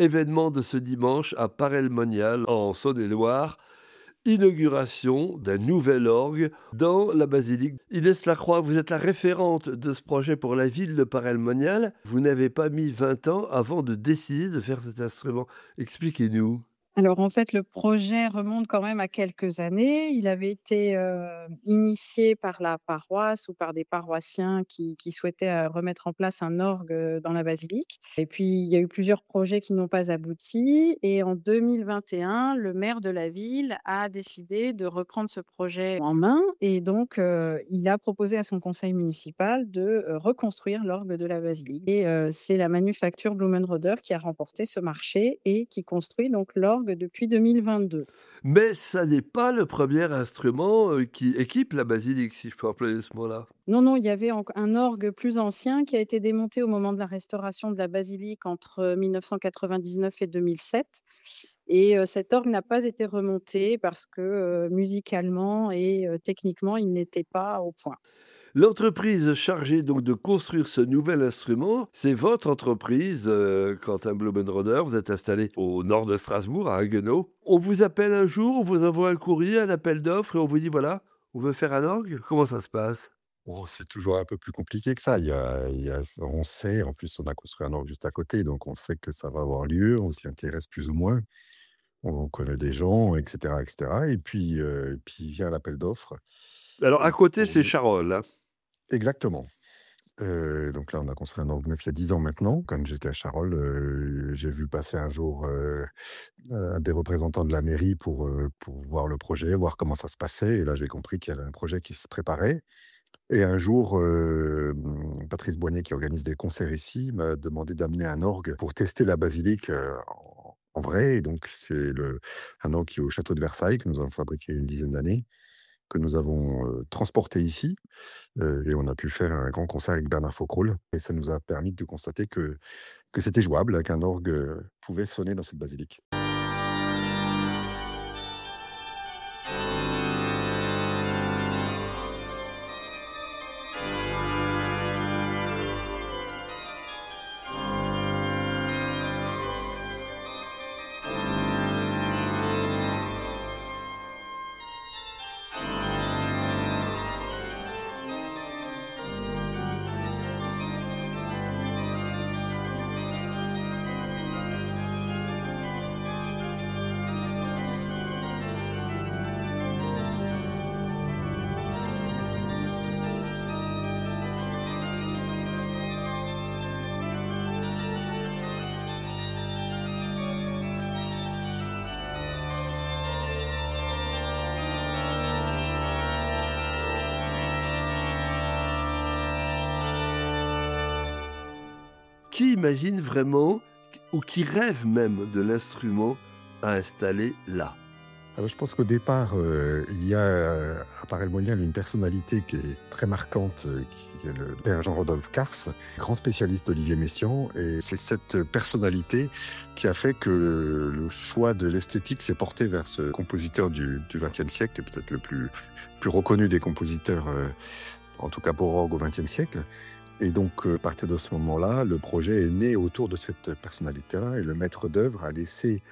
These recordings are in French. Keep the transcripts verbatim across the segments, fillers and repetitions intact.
Événement de ce dimanche à Paray-le-Monial, en Saône-et-Loire. Inauguration d'un nouvel orgue dans la basilique. Inès Lacroix, vous êtes la référente de ce projet pour la ville de Paray-le-Monial. Vous n'avez pas mis vingt ans avant de décider de faire cet instrument. Expliquez-nous. Alors en fait, le projet remonte quand même à quelques années. Il avait été, heu, initié par la paroisse ou par des paroissiens qui qui souhaitaient, heu, remettre en place un orgue, heu, dans la basilique et puis il y a eu plusieurs projets qui n'ont pas abouti et en deux mille vingt et un, le maire de la ville a décidé de reprendre ce projet en main et donc heu, il a proposé à son conseil municipal de, heu, reconstruire l'orgue de la basilique et heu, c'est la manufacture Blumenroder qui a remporté ce marché et qui construit donc l'orgue depuis deux mille vingt-deux. Mais ça n'est pas le premier instrument euh, qui équipe la basilique, si je peux employer ce mot-là. Non, non, il y avait enc un orgue plus ancien qui a été démonté au moment de la restauration de la basilique entre mille neuf cent quatre-vingt-dix-neuf et deux mille sept et heu, cet orgue n'a pas été remonté parce que, heu, musicalement et heu, techniquement, il n'était pas au point. L'entreprise chargée donc de construire ce nouvel instrument, c'est votre entreprise, euh, Quentin Blumenroder. Vous êtes installé au nord de Strasbourg, à Haguenau. On vous appelle un jour, on vous envoie un courrier, un appel d'offres et on vous dit voilà, on veut faire un orgue. Comment ça se passe? Oh, c'est toujours un peu plus compliqué que ça. Il y a il y a on sait, en plus, on a construit un orgue juste à côté, donc on sait que ça va avoir lieu, on s'y intéresse plus ou moins. On connaît des gens et cetera et cetera et puis, heu, puis vient l'appel d'offres Alors à et côté, pour c'est Charolles, hein. exactement. Heu, donc là, on a construit un orgue neuf il y a dix ans maintenant. Quand j'étais à Charolles, heu, j'ai vu passer un jour, heu heu, des représentants de la mairie pour, heu, pour voir le projet, voir comment ça se passait et là, j'ai compris qu'il y avait un projet qui se préparait. Et un jour, hem, Patrice Boignet, qui organise des concerts ici, m'a demandé d'amener un orgue pour tester la basilique, heu, en en vrai et donc c'est le un orgue qui est au château de Versailles, que nous avons fabriqué il y a une dizaine d'années, que nous avons, heu, transporté ici, heu et on a pu faire un grand concert avec Bernard Faucroul et ça nous a permis de constater que que c'était jouable, qu'un orgue, heu, pouvait sonner dans cette basilique. Qui imagine vraiment ou qui rêve même de l'instrument à installer là? Alors, je pense qu'au départ, heu, il y a, heu, à Paray-le-Monial une personnalité qui est très marquante, heu, qui est le père Jean-Rodolphe Cars, grand spécialiste d'Olivier Messiaen et c'est cette personnalité qui a fait que le choix de l'esthétique s'est porté vers ce compositeur du du vingtième siècle, qui est peut-être le plus plus reconnu des compositeurs, heu, en tout cas pour orgue au vingtième siècle et donc, heu, à partir de ce moment-là, le projet est né autour de cette personnalité-là et le maître d'œuvre a laissé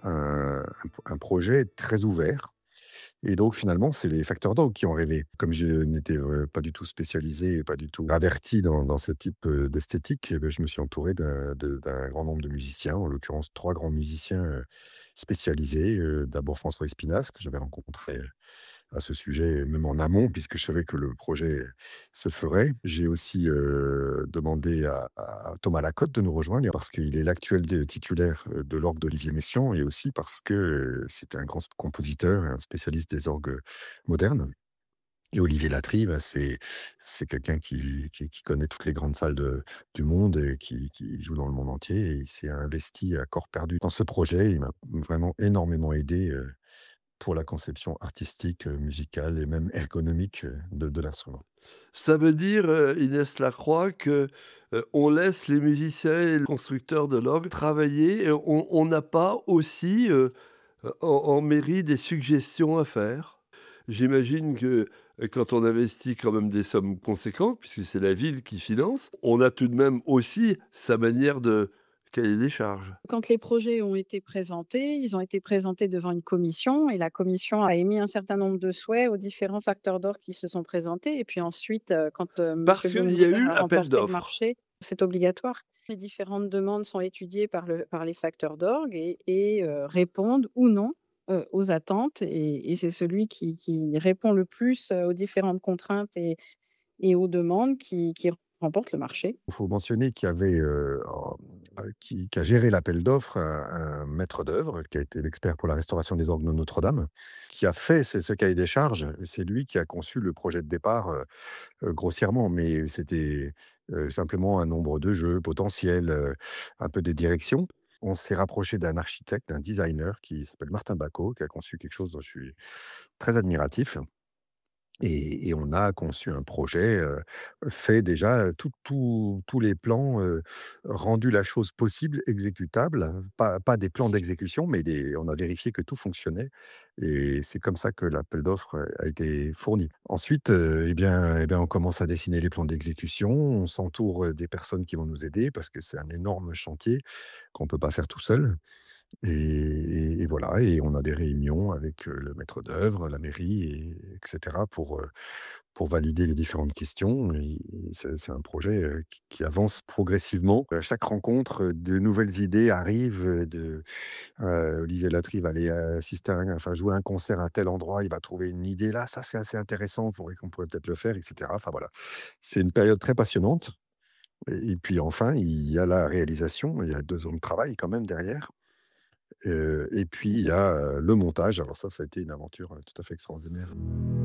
un un un projet très ouvert et donc finalement, c'est les facteurs d'orgue qui ont rêvé. Comme je n'étais, heu, pas du tout spécialisé et pas du tout averti dans dans ce type, heu, d'esthétique et beh, je me suis entouré d'un de d'un grand nombre de musiciens, en l'occurrence trois grands musiciens, heu, spécialisés. Heu, d'abord François Espinasse, que j'avais rencontré à ce sujet, même en amont, puisque je savais que le projet se ferait. J'ai aussi, heu, demandé à à Thomas Lacotte de nous rejoindre parce qu'il est l'actuel de titulaire, heu, de l'orgue d'Olivier Messiaen et aussi parce que, heu, c'était un grand s compositeur et un spécialiste des orgues modernes et Olivier Latry, bah, c'est c'est quelqu'un qui qui qui connaît toutes les grandes salles de du monde et qui qui joue dans le monde entier et il s'est investi à corps perdu dans ce projet. Il m'a vraiment énormément aidé, heu pour la conception artistique, heu, musicale et même ergonomique, heu, de de l'instrument. Ça veut dire, heu, Inès Lacroix, que, heu, on laisse les musiciens et le constructeur de l'orgue travailler et on on n'a pas aussi, heu, heu, en en mairie des suggestions à faire? J'imagine que, heu, quand on investit quand même des sommes conséquentes, puisque c'est la ville qui finance, on a tout de même aussi sa manière de cahier des charges. Quand les projets ont été présentés, ils ont été présentés devant une commission et la commission a émis un certain nombre de souhaits aux différents facteurs d'orgue qui se sont présentés et puis ensuite, heu, quand, heu, monsieur Parce qu'il y a Bloomberg eu a appel remporté le d'offres. marché, c'est obligatoire. Les différentes demandes sont étudiées par le par les facteurs d'orgue et et heu, répondent ou non, heu, aux attentes et et c'est celui qui qui répond le plus, heu, aux différentes contraintes et et aux demandes qui qui remporte le marché. Il faut mentionner qu'il y avait, heu, en heu, qui qui a géré l'appel d'offres, un un maître d'œuvre qui a été l'expert pour la restauration des orgues de Notre-Dame, qui a fait ce ce cahier des charges. C'est lui qui a conçu le projet de départ, heu heu, grossièrement, mais c'était, heu, simplement un nombre de jeux potentiels, heu, un peu des directions. On s'est rapproché d'un architecte, d'un designer qui s'appelle Martin Bacot, qui a conçu quelque chose dont je suis très admiratif. Et et on a conçu un projet, heu, fait déjà, tout tout tous les plans, heu, rendu la chose possible, exécutable, pas pas des plans d'exécution, mais des on a vérifié que tout fonctionnait et c'est comme ça que l'appel d'offres, heu, a été fourni. Ensuite, heu, et bien et bien, on commence à dessiner les plans d'exécution, on s'entoure, des personnes qui vont nous aider parce que c'est un énorme chantier qu'on ne peut pas faire tout seul. Et et voilà et on a des réunions avec, heu, le maître d'œuvre, la mairie et et pour, heu, pour valider les différentes questions et et c'est c'est un projet, heu, qui qui avance progressivement. À chaque rencontre, heu, de nouvelles idées arrivent, heu, de heu, Olivier Latry va aller assister à un enfin, jouer un concert à tel endroit, il va trouver une idée là, ça c'est assez intéressant, on pourrait qu'on pourrait peut-être le faire et cetera. Enfin voilà, c'est une période très passionnante et et puis enfin, il y a la réalisation, il y a deux ans de travail quand même derrière. Heu et puis il y a, heu, le montage. Alors ça, ça a été une aventure, heu, tout à fait extraordinaire.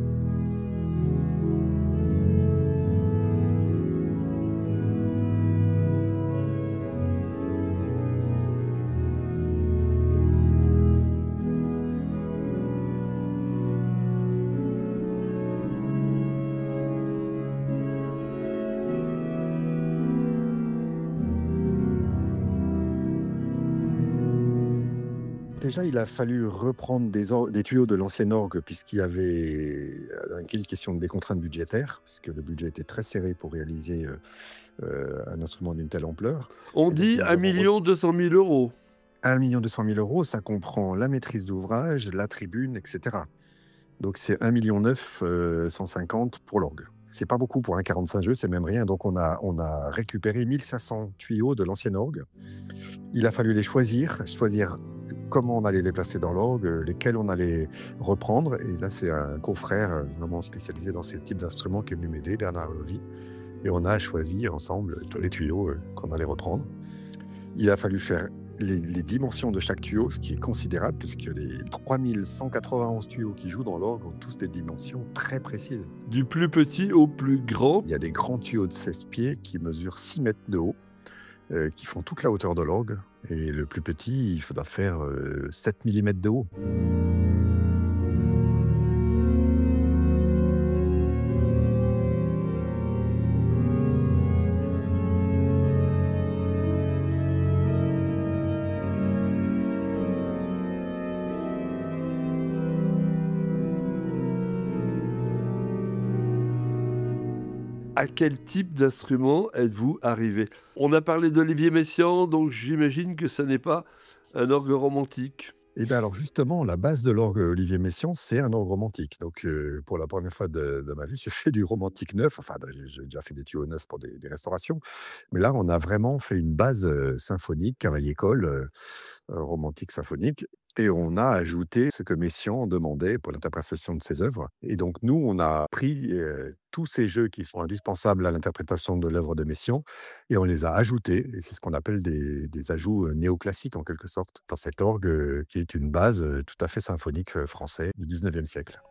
Déjà, il a fallu reprendre des or des tuyaux de l'ancienne orgue puisqu'il y avait, heu, une question des contraintes budgétaires, puisque le budget était très serré pour réaliser, heu heu, un instrument d'une telle ampleur On et donc dit nous un avons re million deux cent mille euros. un million deux cent mille euros, ça comprend la maîtrise d'ouvrage, la tribune et cetera. Donc c'est un million neuf cent cinquante pour l'orgue. C'est pas beaucoup pour un quarante-cinq jeux, c'est même rien. Donc on a on a récupéré mille cinq cents tuyaux de l'ancienne orgue. Il a fallu les choisir, choisir comment on allait les placer dans l'orgue, lesquels on allait reprendre. Et là, c'est un confrère euh, vraiment spécialisé dans ces types d'instruments qui est venu m'aider, Bernard Lovy. Et on a choisi ensemble tous les tuyaux euh, qu'on allait reprendre. Il a fallu faire les, les dimensions de chaque tuyau, ce qui est considérable, puisque les trois mille cent quatre-vingt-onze tuyaux qui jouent dans l'orgue ont tous des dimensions très précises. Du plus petit au plus grand. Il y a des grands tuyaux de seize pieds qui mesurent six mètres de haut, euh, qui font toute la hauteur de l'orgue. Et le plus petit, il faudra faire euh, sept millimètres de haut. À quel type d'instrument êtes-vous arrivé? On a parlé d'Olivier Messiaen, donc j'imagine que ce n'est pas un orgue romantique. Et bien alors justement, la base de l'orgue Olivier Messiaen, c'est un orgue romantique. Donc euh, pour la première fois de, de ma vie, je fais du romantique neuf. Enfin, j'ai j'ai déjà fait des tuyaux neufs pour des, des restaurations. Mais là, on a vraiment fait une base euh, symphonique, cavaille-école, euh, euh, romantique symphonique. Et on a ajouté ce que Messiaen demandait pour l'interprétation de ses œuvres. Et donc nous, on a pris euh, tous ces jeux qui sont indispensables à l'interprétation de l'œuvre de Messiaen et on les a ajoutés. Et c'est ce qu'on appelle des, des ajouts euh, néoclassiques en quelque sorte, dans cet orgue euh, qui est une base euh, tout à fait symphonique euh, français du dix-neuvième siècle.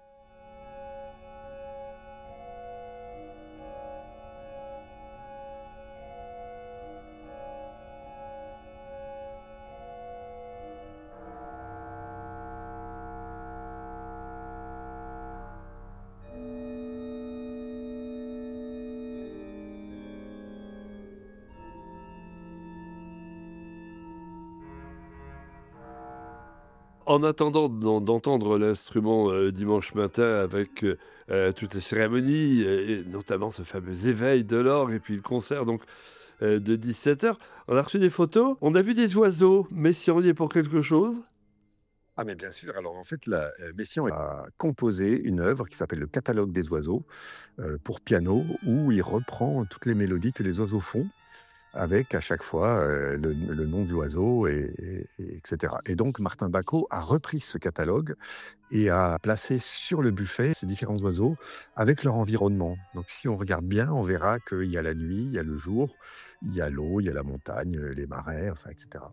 En attendant d'en- d'entendre l'instrument euh, dimanche matin avec euh, euh, toutes les cérémonies, euh, et notamment ce fameux éveil de l'orgue et puis le concert, donc euh, de dix-sept heures. On a reçu des photos, on a vu des oiseaux. Messiaen, on y est pour quelque chose? Ah mais bien sûr, alors en fait, la, euh, Messiaen a composé une œuvre qui s'appelle le Catalogue des oiseaux euh, pour piano, où il reprend toutes les mélodies que les oiseaux font, avec à chaque fois euh, le, le nom de l'oiseau, et, et- et- etc. Et donc Martin Bacot a repris ce catalogue et a placé sur le buffet ces différents oiseaux avec leur environnement. Donc si on regarde bien, on verra qu'il y a la nuit, il y a le jour, il y a l'eau, il y a la montagne, euh, les marais, enfin, et cetera.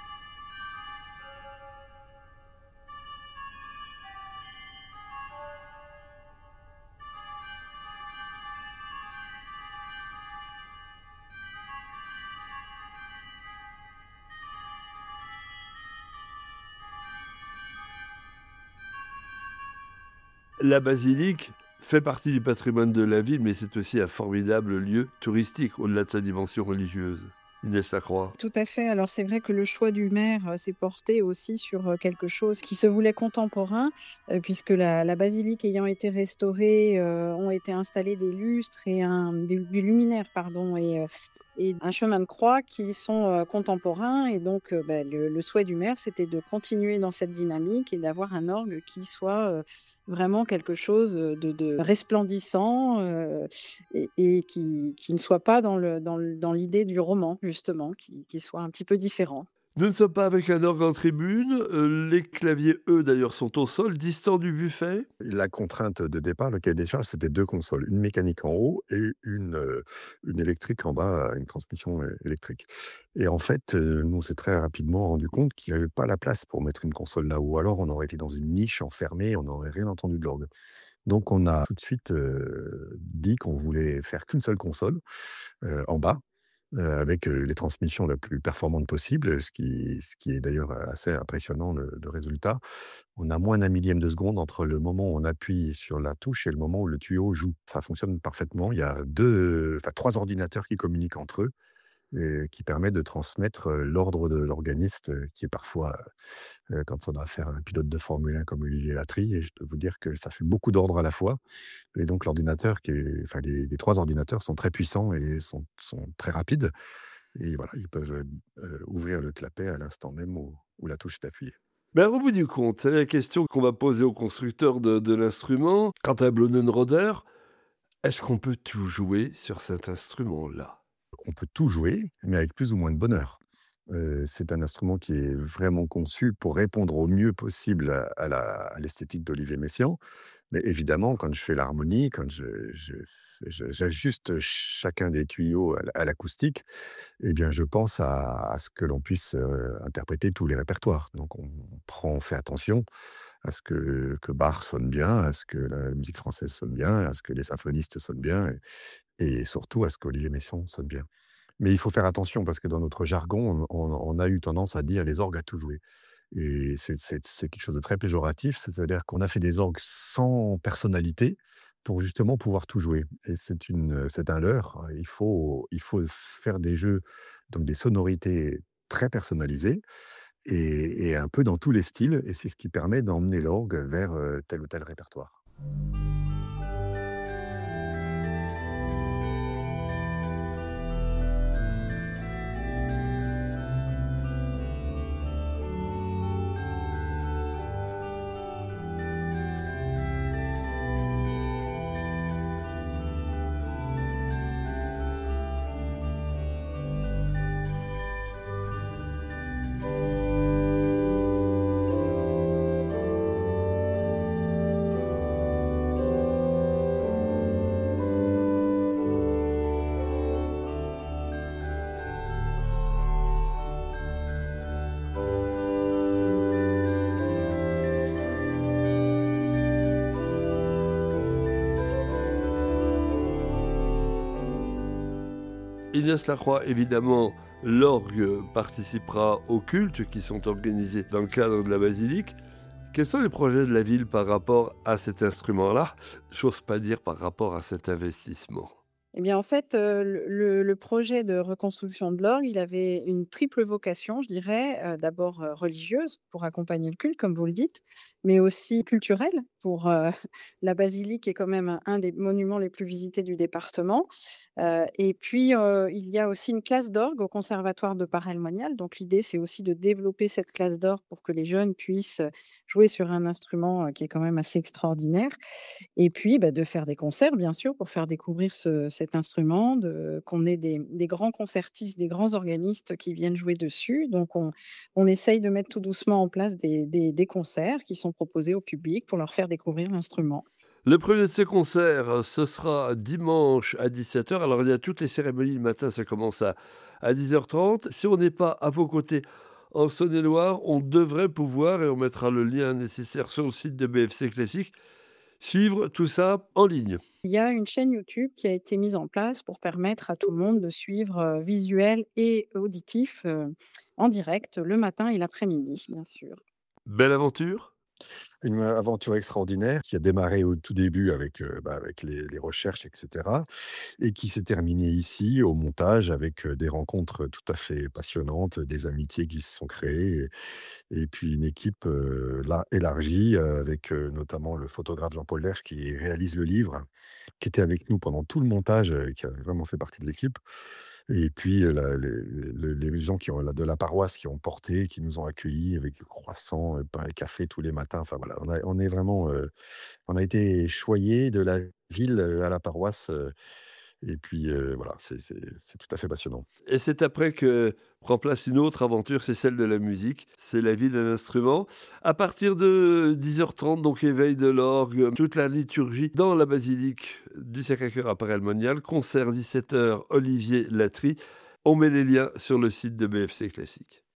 La basilique fait partie du patrimoine de la ville, mais c'est aussi un formidable lieu touristique, au-delà de sa dimension religieuse. Inès Lacroix. Tout à fait. Alors c'est vrai que le choix du maire, heu, s'est porté aussi sur, heu, quelque chose qui se voulait contemporain, heu, puisque la la basilique ayant été restaurée, heu, ont été installés des lustres et un des des luminaires pardon et heu et un chemin de croix qui sont, heu, contemporains et donc heu, bah, le le souhait du maire, c'était de continuer dans cette dynamique et d'avoir un orgue qui soit, heu, vraiment quelque chose, heu, de de resplendissant, heu et et qui qui ne soit pas dans le dans l dans l'idée du roman justement, qui qui soit un petit peu différent. Nous ne sommes pas avec un orgue en tribune. euh, les claviers, eux, d'ailleurs, sont au sol, distants du buffet. La contrainte de départ, le cahier des charges, c'était deux consoles, une mécanique en haut et une, euh, une électrique en bas, une transmission euh, électrique. Et en fait, euh, nous, on s'est très rapidement rendu compte qu'il n'y avait pas la place pour mettre une console là-haut. Alors, on aurait été dans une niche enfermée, on n'aurait rien entendu de l'orgue. Donc, on a tout de suite euh, dit qu'on voulait faire qu'une seule console euh, en bas, euh, avec euh, les transmissions la plus performantes possible, ce qui, ce qui est d'ailleurs assez impressionnant, le, le résultat. On a moins d'un millième de seconde entre le moment où on appuie sur la touche et le moment où le tuyau joue. Ça fonctionne parfaitement. Il y a deux, enfin trois ordinateurs qui communiquent entre eux et qui permettent de transmettre euh, l'ordre de l'organiste, euh, qui est parfois, euh, quand on a affaire à un pilote de Formule un comme Olivier Latry, et je peux vous dire que ça fait beaucoup d'ordres à la fois. Et donc l'ordinateur, qui est, enfin les, les trois ordinateurs sont très puissants et sont, sont très rapides. Et voilà, ils peuvent euh, ouvrir le clapet à l'instant même où, où la touche est appuyée. Mais au bout du compte, c'est la question qu'on va poser au constructeur de, de l'instrument. Quant à Blonenroder, est-ce qu'on peut tout jouer sur cet instrument-là? On peut tout jouer, mais avec plus ou moins de bonheur. Heu, c'est un instrument qui est vraiment conçu pour répondre au mieux possible à à la à l'esthétique d'Olivier Messiaen. Mais évidemment, quand je fais l'harmonie, quand je je je j'ajuste chacun des tuyaux à l à l'acoustique, eh bien, je pense à à ce que l'on puisse, heu, interpréter tous les répertoires. Donc on prend on fait attention à ce que que Bach sonne bien, à ce que la musique française sonne bien, à ce que les symphonistes sonnent bien et et surtout à ce qu'Olivier Messiaen sonne bien. Mais il faut faire attention parce que dans notre jargon, on on on a eu tendance à dire: «Les orgues à tout jouer» et c'est c'est c'est quelque chose de très péjoratif. C'est-à-dire qu'on a fait des orgues sans personnalité pour justement pouvoir tout jouer et c'est une, c'est un leurre. Il faut il faut faire des jeux, donc des sonorités très personnalisées et et un peu dans tous les styles et c'est ce qui permet d'emmener l'orgue vers, heu, tel ou tel répertoire. Inès Lacroix, évidemment, l'orgue participera aux cultes qui sont organisés dans le cadre de la basilique. Quels sont les projets de la ville par rapport à cet instrument-là? J'ose pas dire par rapport à cet investissement. Eh bien, en fait, heu, le le le projet de reconstruction de l'orgue, il avait une triple vocation, je dirais. Heu, d'abord, heu, religieuse, pour accompagner le culte, comme vous le dites, mais aussi culturelle. pour, heu, la basilique est quand même un un des monuments les plus visités du département. Heu et puis, heu, il y a aussi une classe d'orgue au conservatoire de Paray-le-Monial. Donc l'idée, c'est aussi de développer cette classe d'orgue pour que les jeunes puissent, heu, jouer sur un instrument, heu, qui est quand même assez extraordinaire. Et puis, bah, de faire des concerts, bien sûr, pour faire découvrir ce cet instrument, de qu'on ait des des grands concertistes, des grands organistes qui viennent jouer dessus. Donc on on essaye de mettre tout doucement en place des des des concerts qui sont proposés au public pour leur faire découvrir l'instrument. Le premier de ces concerts, euh, ce sera dimanche à dix-sept heures. Alors, il y a toutes les cérémonies le matin, ça commence à, à dix heures trente. Si on n'est pas à vos côtés en Saône-et-Loire, on devrait pouvoir, et on mettra le lien nécessaire sur le site de B F C Classique, suivre tout ça en ligne. Il y a une chaîne YouTube qui a été mise en place pour permettre à tout le monde de suivre, heu, visuel et auditif, heu, en direct le matin et l'après-midi, bien sûr. Belle aventure. Une aventure extraordinaire qui a démarré au tout début avec, heu, bah, avec les les recherches et cetera et qui s'est terminée ici au montage avec, heu, des rencontres tout à fait passionnantes, des amitiés qui se sont créées et et puis une équipe, heu, là élargie, heu, avec, heu, notamment le photographe Jean-Paul Lerche qui réalise le livre, qui était avec nous pendant tout le montage, heu, qui a vraiment fait partie de l'équipe et puis, heu, la les les les gens qui ont la de la paroisse qui ont porté, qui nous ont accueillis avec croissants, heu, pain et café tous les matins. Enfin voilà, on a on est vraiment, heu, on a été choyés de la ville, heu, à la paroisse, heu et puis, heu, voilà, c'est c'est c'est tout à fait passionnant. Et c'est après que prend place une autre aventure, c'est celle de la musique. C'est la vie d'un instrument. À partir de dix heures trente, donc éveil de l'orgue, toute la liturgie dans la basilique du Sacré-Cœur à Paray-le-Monial. Concert dix-sept heures, Olivier Latry. On met les liens sur le site de B F C Classique.